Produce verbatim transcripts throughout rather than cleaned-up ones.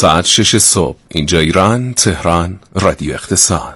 ساعت شش صبح. اینجا ایران، تهران، رادیو اقتصاد.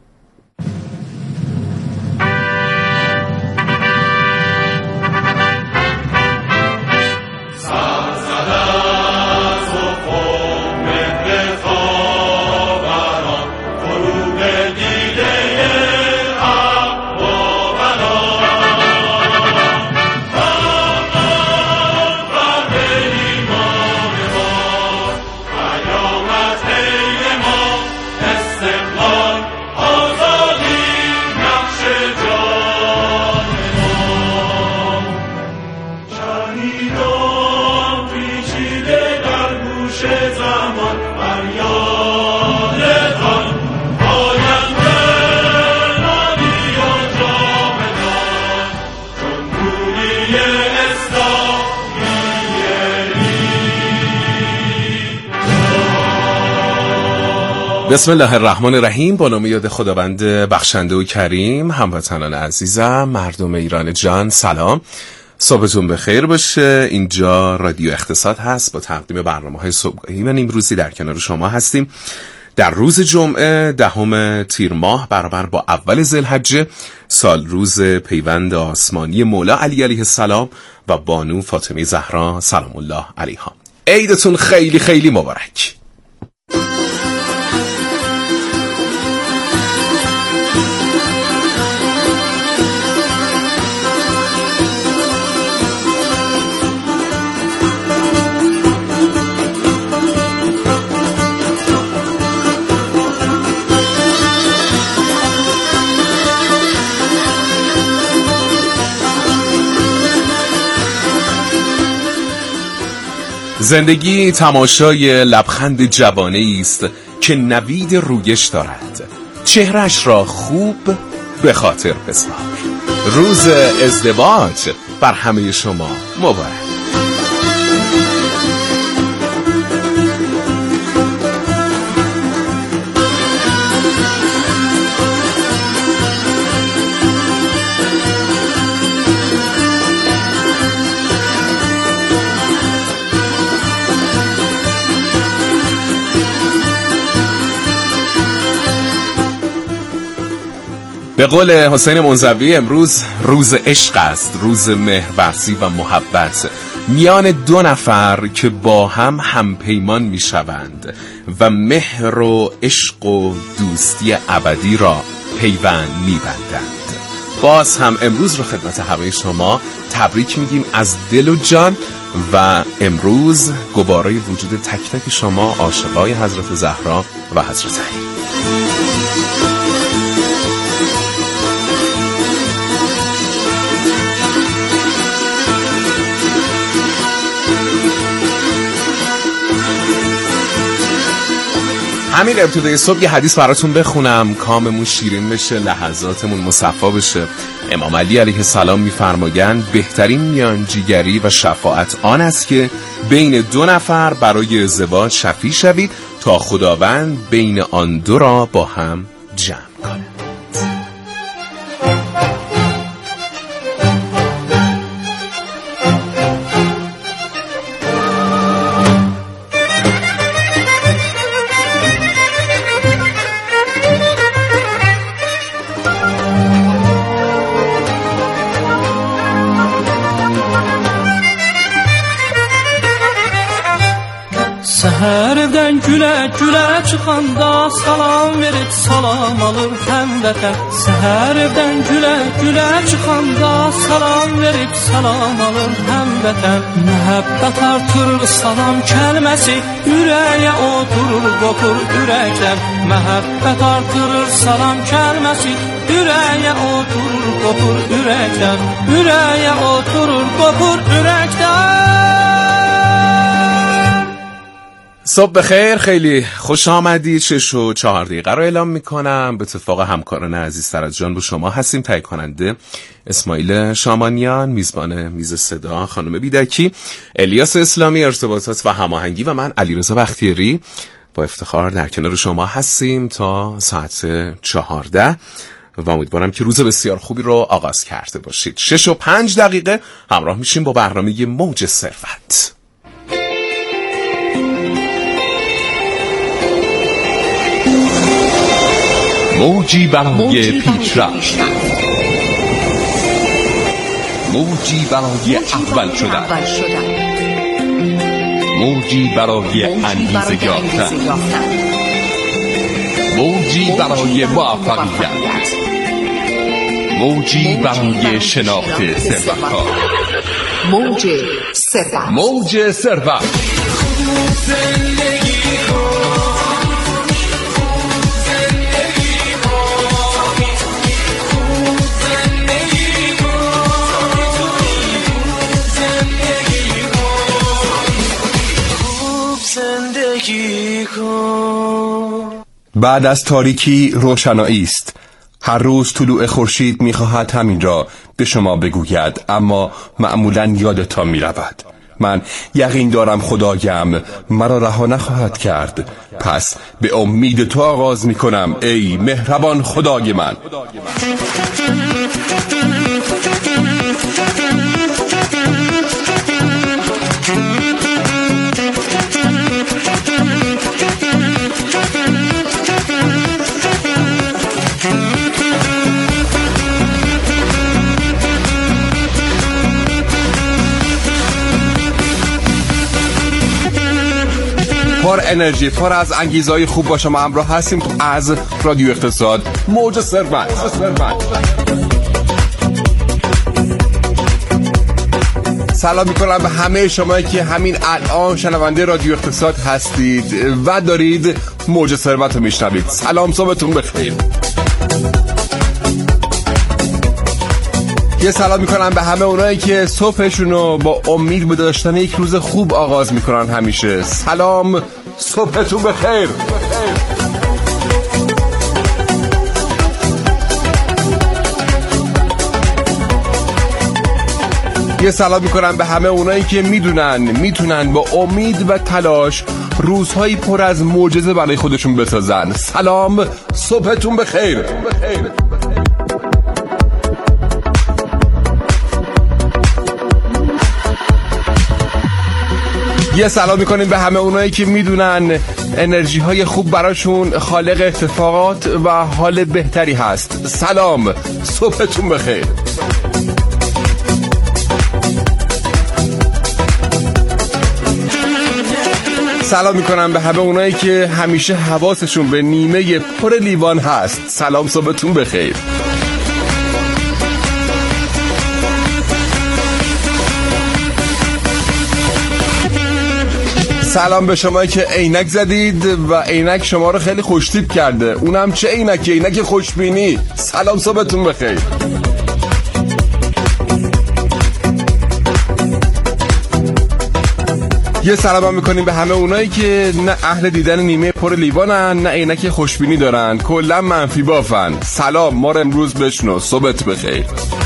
بسم الله الرحمن الرحیم. با نام یاد خداوند بخشنده و کریم. هموطنان عزیزم، مردم ایران جان، سلام، صبحتون بخیر باشه. اینجا رادیو اقتصاد هست با تقدیم برنامه‌های صبحگاهی و امروزی در کنار شما هستیم در روز جمعه دهم تیر ماه برابر با اول ذوالحجه، سال روز پیوند آسمانی مولا علی علیه السلام و بانو فاطمه زهرا سلام الله علیها. عیدتون خیلی خیلی مبارک. زندگی تماشای لبخند جوانه است که نوید رویش دارد. چهرش را خوب به خاطر بسپار. روز ازدواج بر همه شما مبارک. به قول حسین منزوی امروز روز عشق است، روز مهرورزی و محبت میان دو نفر که با هم همپیمان میشوند و مهر و عشق و دوستی ابدی را پیوند میبندند. باز هم امروز رو خدمت همه شما تبریک میگیم از دل و جان و امروز گوارای وجود تک تک شما عاشقای حضرت زهرا و حضرت علی. همین ابتدای صبح یه حدیث براتون بخونم، کاممون شیرین بشه، لحظاتمون مصفا بشه. امام علی علیه السلام میفرمایند بهترین میانجیگری و شفاعت آن است که بین دو نفر برای ازدواج شفیع شوید تا خداوند بین آن دو را با هم جمع کند. Səhərdən gülə-gülə çıxanda salam verib salam alır həmvətən. Səhərdən gülə-gülə çıxanda salam verib salam alır həmvətən. Məhəbbət artırır salam kəlməsi, ürəyə oturur qopur ürəkdən. Məhəbbət artırır salam kəlməsi, ürəyə oturur qopur ürəkdən. Ürəyə oturur qopur ürəkdən. صبح بخیر، خیلی خوش آمدید. شش و چهار دقیقه رو اعلام میکنم. به اتفاق همکاران عزیزتر از جان با شما هستیم. تهیه کننده اسماعیل شامانیان، میزبان میز صدا خانم بیدکی، الیاس اسلامی ارتباطات و هماهنگی و من علیرضا بختیاری با افتخار در کنار شما هستیم تا ساعت چهارده و امیدوارم که روز بسیار خوبی رو آغاز کرده باشید. شش و پنج دقیقه همراه میشیم با برنامه موج ثروت. موجی برای پیشرفت، موجی برای اول شدن، موجی برای انگیزه یافتن، موجی برای موفقیت، موجی برای شناخت ثروت‌ها، موج ثروت، موج ثروت. بعد از تاریکی روشنایی است. هر روز طلوع خورشید می‌خواهد همین را به شما بگوید، اما معمولاً یادتان می‌رود. من یقین دارم خدایم مرا رها نخواهد کرد، پس به امید تو آغاز می‌کنم ای مهربان خدای من. پر انرژی، پر از انگیزهای خوب با شما همراه هستیم از رادیو اقتصاد، موج ثروت. سلام میکنم به همه شما که همین الان شنونده رادیو اقتصاد هستید و دارید موج ثروت رو میشنوید. سلام، صبحتون بخیر. یه سلام میکنم به همه اونایی که صبحشون رو با امید به داشتن یک روز خوب آغاز میکنن همیشه. سلام، صبحتون بخیر. یه سلام میکنم به همه اونایی که میدونن میتونن با امید و تلاش روزهایی پر از معجزه برای خودشون بسازن. سلام، صبحتون بخیر. یه سلام میکنیم به همه اونایی که میدونن انرژی های خوب براشون خالق اتفاقات و حال بهتری هست. سلام، صبحتون بخیر. سلام میکنم به همه اونایی که همیشه حواسشون به نیمه پر لیوان هست. سلام، صبحتون بخیر. سلام به شما که عینک زدید و عینک شما رو خیلی خوشتیپ کرده. اونم چه عینکی؟ عینک خوشبینی. سلام، صبحتون بخیر. یه سلام هم میکنیم به همه اونایی که نه اهل دیدن نیمه پر لیوانن نه عینک خوشبینی دارن، کلا منفی بافن. سلام، ما رو امروز بشنو. صبحت بخیر.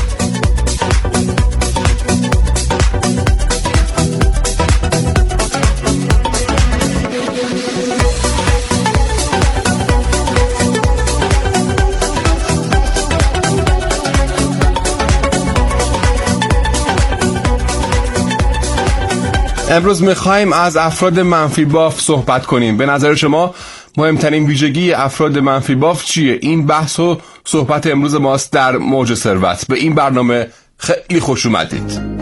امروز میخوایم از افراد منفی باف صحبت کنیم. به نظر شما مهمترین ویژگی افراد منفی باف چیه؟ این بحث و صحبت امروز ماست در موج ثروت. به این برنامه خیلی خوش اومدید.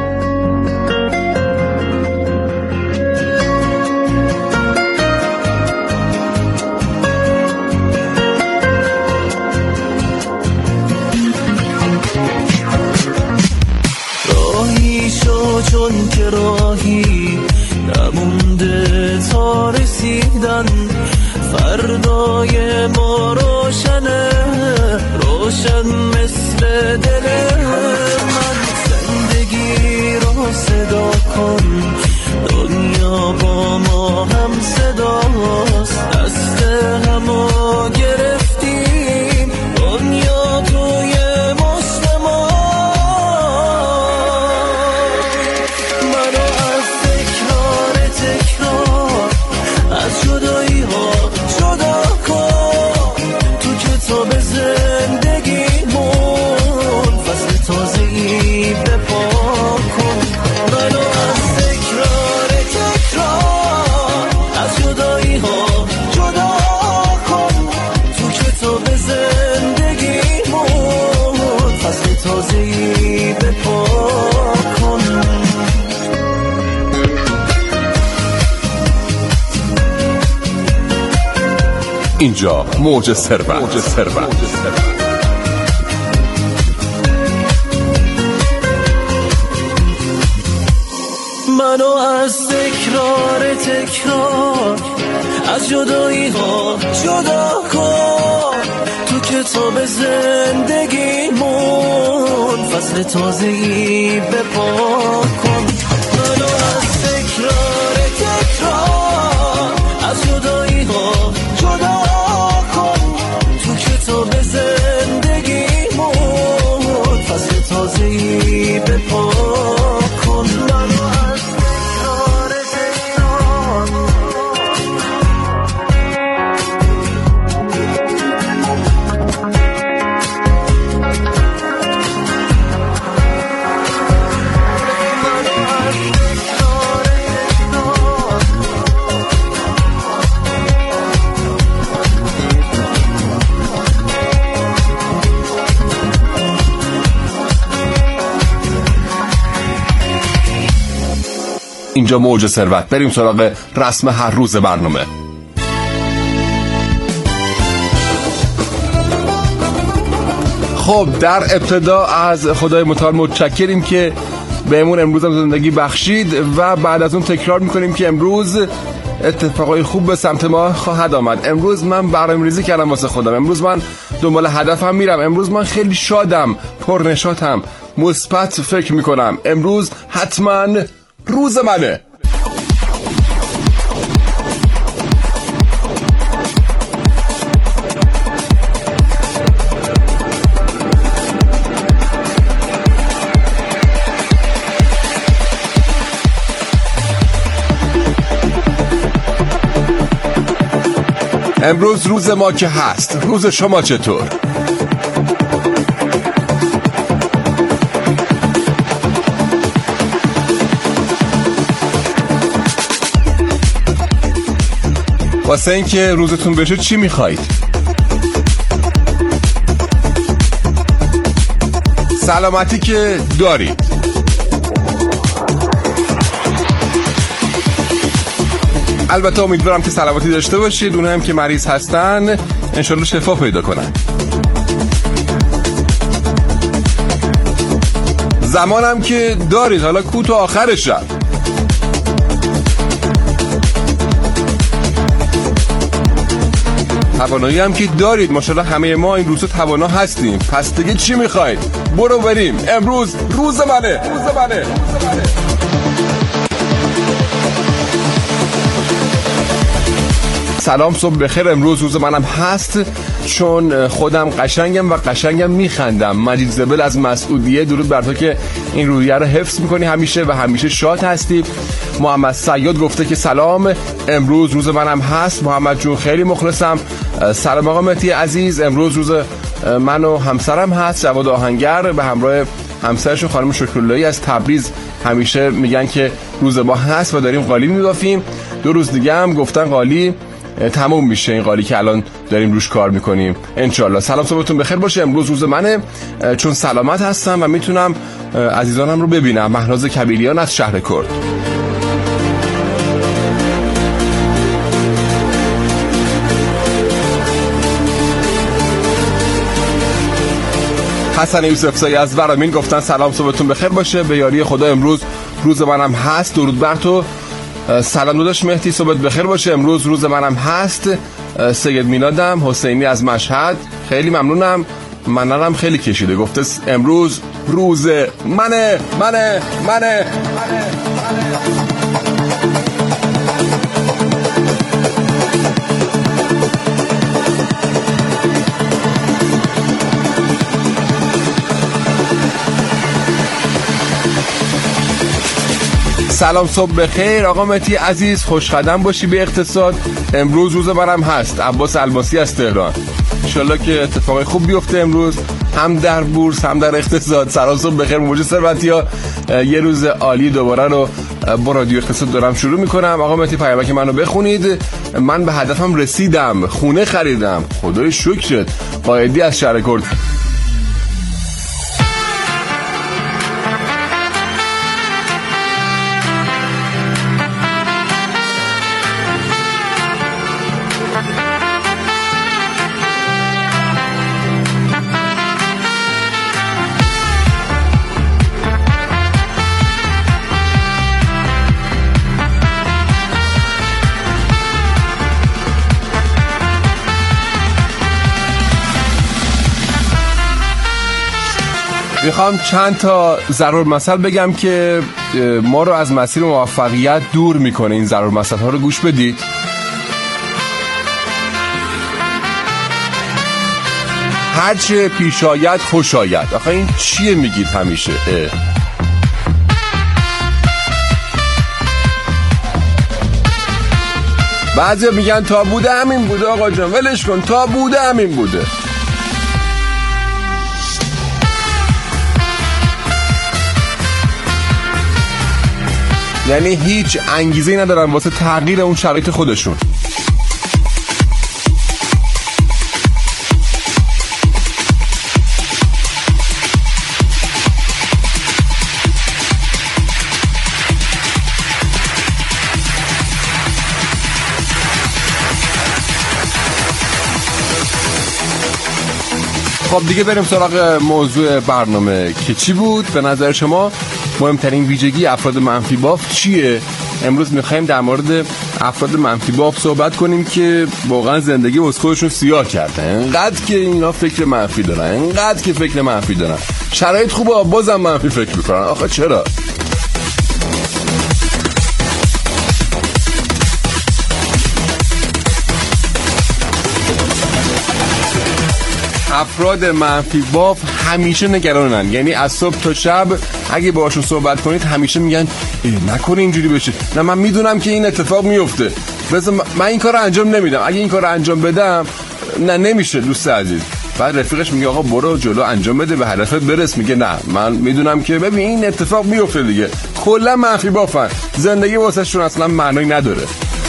چون که راهی نمونده تا رسیدن، فردای ما روشنه، روشن مثل دل من. زندگی رو صدا کن، دنیا با ما هم صداست، دست همو گرفتیم، دنیا توی جدایی ها جدا کن، تو کتاب زندگیمون فصل تازه‌ای بپا کن. منو از تکرار تکرار از جدایی ها جدا کن، تو کتاب اینجا موج ثروت. موج ثروت. منو از تکرار تکرار از جدایی ها جدا کن، تو کتاب زندگیمون فصل تازه‌ای بپا کن. منو از تکرار تکرار از جدایی ها جدا کن، تو کتاب زندگیمون فصل تازه‌ای بپا کن. منو از تکرار تکرار اینجا موج ثروت. بریم سراغ رسم هر روز برنامه. خب در ابتدا از خدای متعال متشکریم که بهمون امروز هم زندگی بخشید و بعد از اون تکرار میکنیم که امروز اتفاقای خوب به سمت ما خواهد آمد. امروز من برنامه‌ریزی کردم واسه خودم، امروز من دنبال هدفم میرم، امروز من خیلی شادم، پرنشاطم، مثبت فکر میکنم، امروز حتما روز منه. امروز روز ما که هست، روز شما چطور؟ واسه این که روزتون بشه چی میخواید؟ سلامتی که دارید، البته امیدوارم که سلامتی داشته باشید، اونها هم که مریض هستن انشالله شفا پیدا کنن. زمانم که دارید، حالا کوتاه آخر شب. توانایی هم که دارید، ماشاءالله همه ما این روزا توانا هستیم. پس دیگه چی میخواید؟ برو بریم، امروز روز منه. روز منه. روز منه. سلام، صبح بخیر. امروز روز منم هست، چون خودم قشنگم و قشنگم میخندم. مجید زبل از مسعودیه، درود بر تو که این رویه رو حفظ میکنی همیشه و همیشه شاد هستی. محمد سیاد گفته که سلام، امروز روز منم هست. محمد جون خیلی مخلصم. سلام آقا مهدی عزیز، امروز روز من و همسرم هست. جواد آهنگر به همراه همسرشون خانم شکراللهی از تبریز همیشه میگن که روز ما هست و داریم قالی میبافیم. دو روز دیگه هم گفتن قالی تموم میشه، این قالی که الان داریم روش کار میکنیم انشالله. سلام، صبحتون بخیر باشه. امروز روز منه چون سلامت هستم و میتونم عزیزانم رو ببینم. مهناز کبیریان از شهر کرد. حسن یوسفزایی از ورامین گفتن سلام، صبحتون بخیر باشه. به یاری خدا امروز روز منم هست. درود بر تو. سلام داداش مهدی، صبحت بخیر باشه. امروز روز منم هست. سید میلادم حسینی از مشهد، خیلی ممنونم. منم خیلی کشیده، گفته امروز روز منه منه منه منه, منه. سلام، صبح بخیر آقا مهدی عزیز، خوش قدم باشی به اقتصاد. امروز روز منم هست. عباس الماسی از تهران، انشالله که اتفاقی خوب بیفته امروز، هم در بورس هم در اقتصاد. سلام، صبح بخیر موج ثروتیا. یه روز عالی دوباره رو با رادیو اقتصاد دارم شروع میکنم. آقا مهدی پیامک منو بخونید. من به هدفم رسیدم، خونه خریدم، خدای شکرت. قائدی از شهر کرد. میخوام چند تا ضرب مثل بگم که ما رو از مسیر موفقیت دور میکنه. این ضرب مثل ها رو گوش بدید. هرچه پیش آید خوش آید. آخه این چیه میگید همیشه؟ اه. بعضی میگن تا بوده همین بوده آقا جان، ولش کن، تا بوده همین بوده. یعنی هیچ انگیزه‌ای ندارن واسه تغییر اون شرایط خودشون. خب دیگه بریم سراغ موضوع برنامه که چی بود؟ به نظر شما مهمترین ویژگی افراد منفی باف چیه؟ امروز میخوایم در مورد افراد منفی باف صحبت کنیم که واقعا زندگی واسه خودشون سیاه کردن. انقدر که اینا فکر منفی دارن، انقدر که فکر منفی دارن، شرایط خوبه بازم منفی فکر میکنن. آخه چرا؟ افراد منفی باف همیشه نگرانن. یعنی از صبح تا شب اگه باهاشون صحبت کنید همیشه میگن نکنه اینجوری بشه، نه من میدونم که این اتفاق میفته، بذار من این کارو انجام نمیدم، اگه این کارو انجام بدم نه نمیشه دوست عزیز. بعد رفیقش میگه آقا برو جلو انجام بده به هدفت برس، میگه نه من میدونم که ببین این اتفاق میفته دیگه. کلا منفی بافن، زندگی واسهشون اصلا معنی نداره.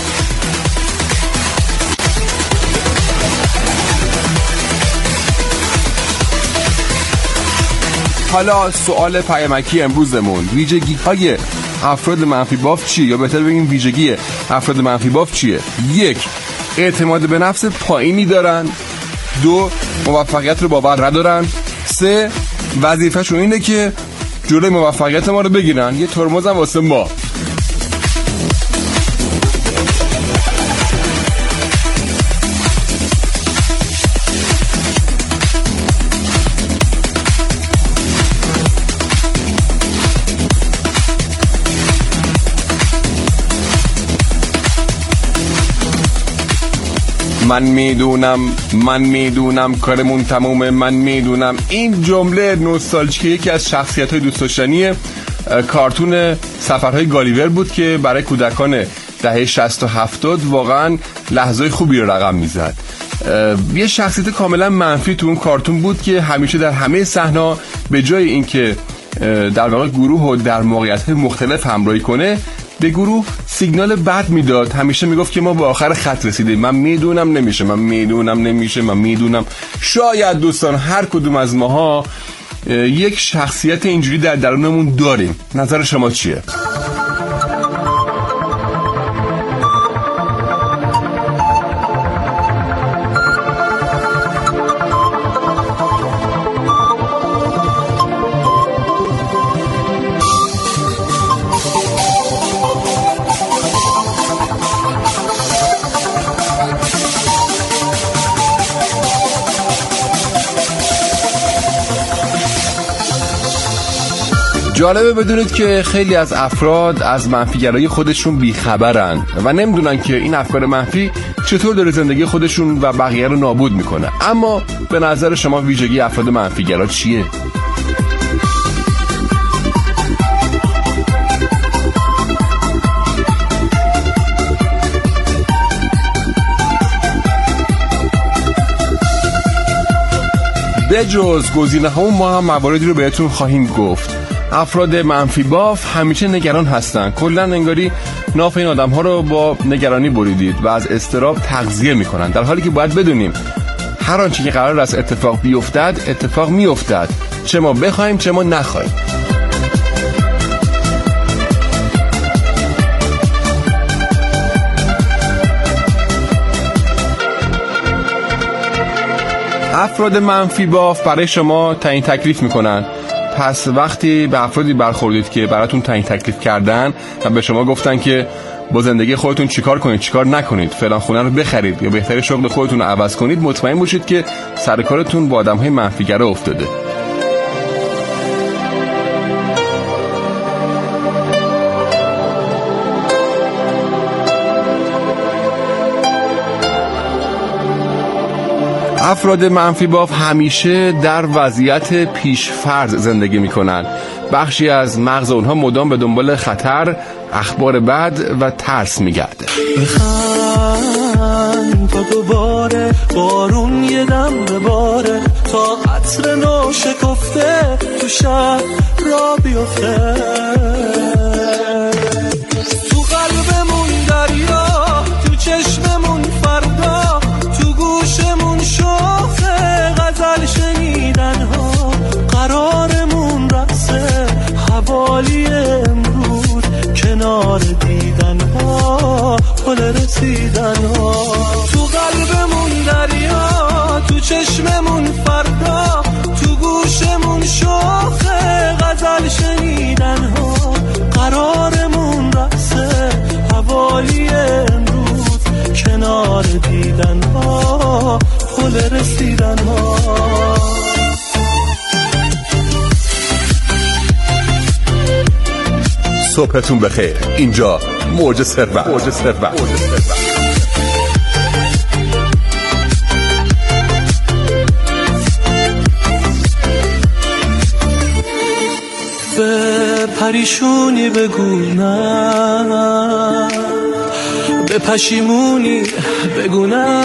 حالا سوال پیامکی امروزمون، ویژگی های افراد منفی باف چیه؟ یا بهتر بگیم ویژگی افراد منفی باف چیه؟ یک، اعتماد به نفس پایینی دارن. دو، موفقیت رو باور ندارن. سه، وظیفه‌شون اینه که جلوی موفقیت ما رو بگیرن، یه ترمز هم واسه ما. من میدونم من میدونم کارمون تمومه، من میدونم. این جمله نوستالژیک یکی از شخصیت‌های دوست داشتنی کارتون سفرهای گالیور بود که برای کودکان دهه شصت و هفتاد واقعا لحظات خوبی رو رقم میزد. یه شخصیت کاملا منفی تو اون کارتون بود که همیشه در همه صحنه‌ها به جای اینکه در واقع گروه رو در موقعیت‌های مختلف همراهی کنه به گروه سیگنال بد میداد. همیشه میگفت که ما به آخر خط رسیدیم، من میدونم نمیشه، من میدونم نمیشه، من میدونم. شاید دوستان هر کدوم از ماها یک شخصیت اینجوری در درونمون داریم. نظر شما چیه؟ جالبه بدونید که خیلی از افراد از منفیگرایی خودشون بیخبرن و نمیدونن که این افکار منفی چطور داره زندگی خودشون و بقیه رو نابود میکنه. اما به نظر شما ویژگی افراد منفیگرا چیه؟ بجز گزینه ها ما هم مواردی رو بهتون خواهیم گفت. افراد منفی باف همیشه نگران هستن. کلا انگاری ناف این آدم ها رو با نگرانی بریدید و از اضطراب تغذیه میکنن، در حالی که باید بدونیم هر آنچه که قرار است اتفاق بیفتد اتفاق میافتد، چه ما بخوایم چه ما نخوایم. افراد منفی باف برای شما تعیین تکلیف میکنن. پس وقتی به افرادی برخوردید که براتون تعیین تکلیف کردن و به شما گفتن که با زندگی خودتون چیکار کنید چیکار نکنید، فلان خونه رو بخرید یا بهتره شغل خودتون رو عوض کنید، مطمئن باشید که سر کارتون با آدم‌های منفی‌گرا افتاده. افراد منفی باف همیشه در وضعیت پیش‌فرض زندگی میکنن. بخشی از مغز اونها مدام به دنبال خطر، اخبار بد و ترس میگرده. بخند تا دوباره بارون یه دم بباره، تا عطر نو شکفته تو شهر را بیفته، تو قلبمون دریا، تو چشممون فردا، تو گوشمون شوخه غزل شنیدن ها، قرارمون رقصه حوالی امروز، کنار دیدن ها، پل رسیدن ها، تو قلبمون دریا، تو چشممون فردا، تو گوشمون شوخه غزل شنیدن ها، قرارمون رقصه حوالی امروز، کنار دیدن ها، پل رسیدن ها. صبحتون بخیر. اینجا موج ثروت. موج ثروت. به پریشونی بگو نه، به پشیمونی بگو نه،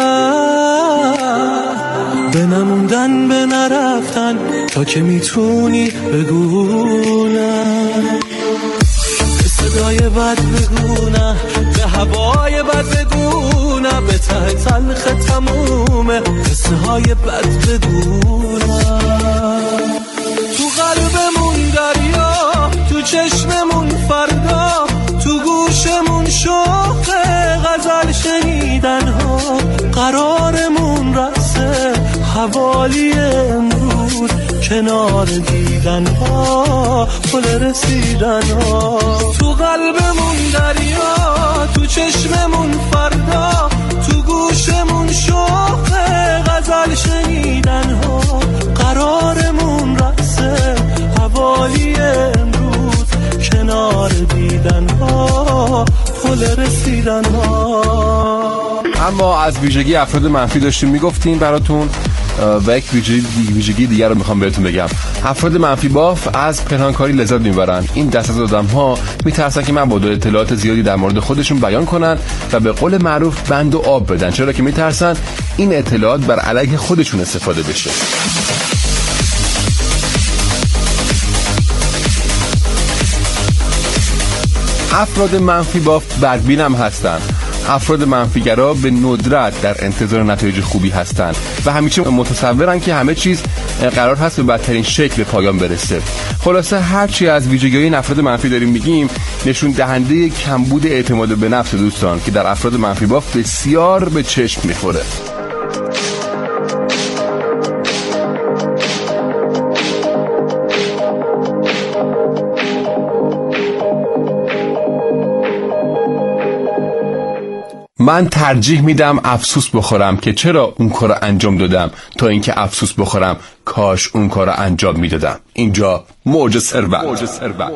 به نموندن به نرفتن تا که میتونی بگو نه، به صدای بد بگو نه، به هوای بد بگو نه، به ته تلخ تمومه قصه های بد بگو نه، تو قلبمون دریا، تو چشممون فردا، تو گوشمون شوخه غزل شنیدن ها، قرارمون رقصه حوالی امروز، کنار دیدن ها، پل رسیدن ها، تو قلبمون دریا، تو چشممون فردا، تو گوشمون شوخه غزل شنیدن ها، قرارمون رقصه حوالی امروز، کنار دیدن ها، پل رسیدن ها. اما از ویژگی افراد منفی داشتیم میگفتیم براتون و یک ویژگی, ویژگی دیگر رو میخوام بهتون بگم. افراد منفی باف از پنهانکاری لذت میبرن. این دست از آدم ها میترسن که مبادا اطلاعات زیادی در مورد خودشون بیان کنن و به قول معروف بند و آب بدن، چرا که میترسن این اطلاعات بر علیه خودشون استفاده بشه. افراد منفی باف بدبین هم هستن. افراد منفیگرا به ندرت در انتظار نتایج خوبی هستند و همیشه متصورن که همه چیز قرار هست به بدترین شکل پایان برسه. خلاصه هرچی از ویژگی‌های این افراد منفی داریم میگیم نشون دهنده کمبود اعتماد به نفس دوستان که در افراد منفی باف بسیار به چشم میخوره. من ترجیح میدم افسوس بخورم که چرا اون کار رو انجام دادم تا اینکه افسوس بخورم کاش اون کار رو انجام میدادم. اینجا موج ثروت. موج ثروت.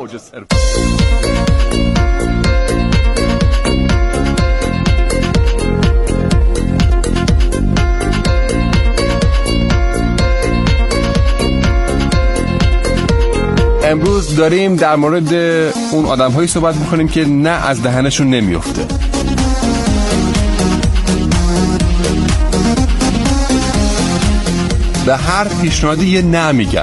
امروز داریم در مورد اون آدم‌هایی صحبت می‌کنیم که نه از دهنشون نمیفته. به هر پیشنهادی یه نه میگن.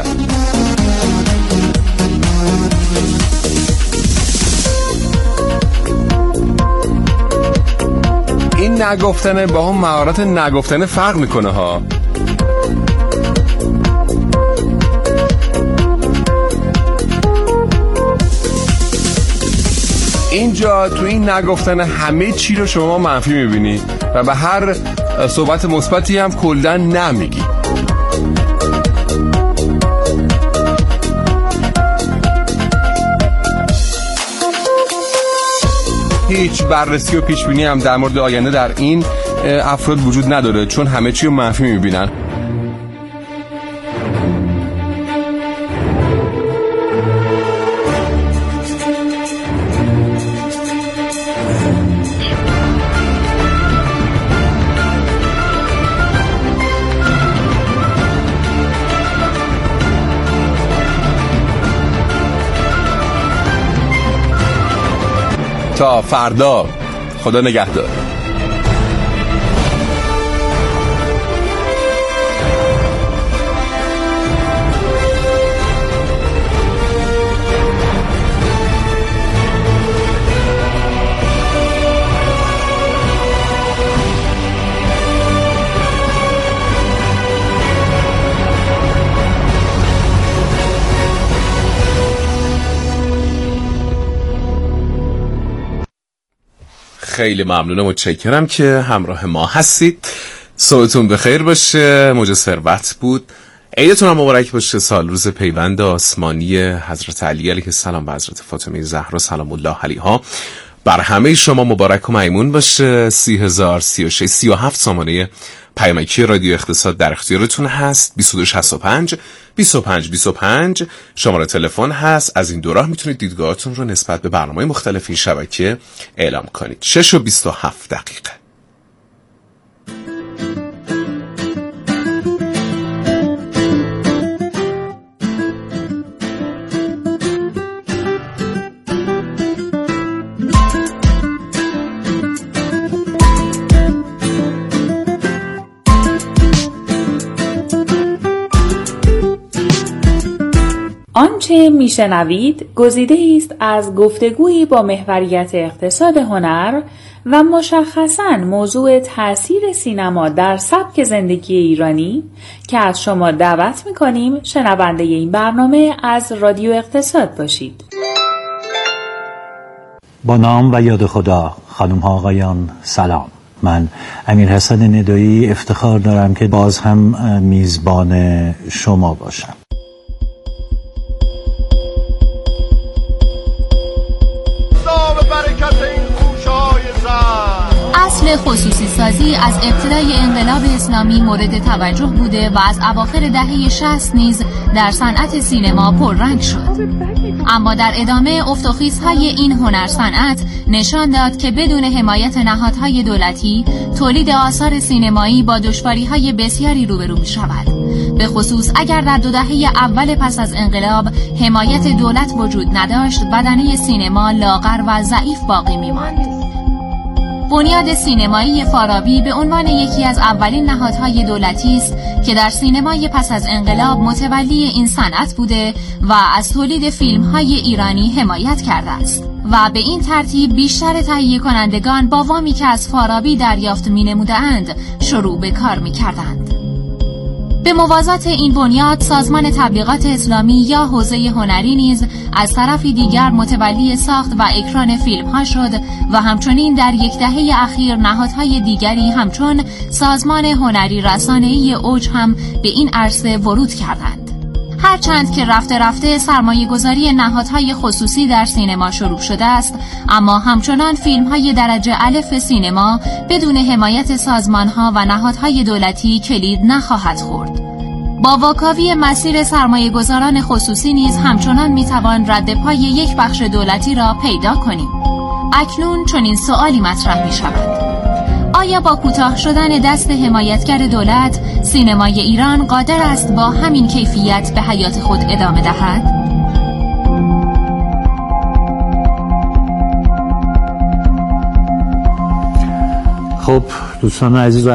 این نگفتنه با اون مهارت نگفتنه فرق میکنه ها. اینجا تو این نگفتن همه چی رو شما منفی میبینی و به هر صحبت مثبتی هم کلاً نمیگی. هیچ بررسی و پیشبینی هم در مورد آینده در این افراد وجود نداره چون همه چی رو منفی میبینن. تا فردا، خدا نگهدار. خیلی ممنونم و متشکرم که همراه ما هستید. صبحتون بخیر باشه. موج ثروت بود. عیدتون هم مبارک باشه. سال روز پیوند آسمانی حضرت علی علیه السلام و حضرت فاطمه زهرا سلام الله علیها بر همه شما مبارک و میمون باشه. سی هزار سی و شش سی و هفت سامانه پیامکی رادیو اقتصاد در اختیارتون هست. بیست و دو شصت و پنج بیست و پنج بیست و پنج شماره تلفن هست. از این دو راه میتونید دیدگاهاتون رو نسبت به برنامه مختلف این شبکه اعلام کنید. شش و بیست و هفت دقیقه. آنچه میشنوید گزیده است از گفتگویی با محوریت اقتصاد هنر و مشخصاً موضوع تأثیر سینما در سبک زندگی ایرانی که از شما دعوت می‌کنیم شنونده این برنامه از رادیو اقتصاد باشید. با نام و یاد خدا، خانم ها آقایان سلام. من امیرحسن ندایی افتخار دارم که باز هم میزبان شما باشم. اصل خصوصی سازی از ابتدای انقلاب اسلامی مورد توجه بوده و از اواخر دهه شصت نیز در صنعت سینما پررنگ شد. اما در ادامه افت و خیزهای این هنر صنعت نشان داد که بدون حمایت نهادهای دولتی تولید آثار سینمایی با دشواری‌های بسیاری روبرو می‌شود. به خصوص اگر در دو دهه اول پس از انقلاب حمایت دولت وجود نداشت، بدنه سینما لاغر و ضعیف باقی می‌ماند. بنیاد سینمایی فارابی به عنوان یکی از اولین نهادهای دولتی است که در سینمای پس از انقلاب متولی این صنعت بوده و از تولید فیلم‌های ایرانی حمایت کرده است و به این ترتیب بیشتر تهیه کنندگان با وامی که از فارابی دریافت می‌نمودند شروع به کار می‌کردند. به موازات این بنیاد سازمان تبلیغات اسلامی یا حوزه هنری نیز از طرفی دیگر متولی ساخت و اکران فیلم‌ها شد و همچنین در یک دهه اخیر نهادهای دیگری همچون سازمان هنری رسانه‌ای اوج هم به این عرصه ورود کردند. هرچند که رفته رفته سرمایه‌گذاری نهادهای خصوصی در سینما شروع شده است، اما همچنان فیلم‌های درجه الف سینما بدون حمایت سازمان‌ها و نهادهای دولتی کلید نخواهد خورد. با واکاوی مسیر سرمایه‌گذاران خصوصی نیز همچنان می‌توان رد پای یک بخش دولتی را پیدا کنیم. اکنون چنین سؤالی مطرح می‌شود: آیا با کوتاه شدن دست حمایتگر دولت سینمای ایران قادر است با همین کیفیت به حیات خود ادامه دهد؟ خب دوستان عزیز و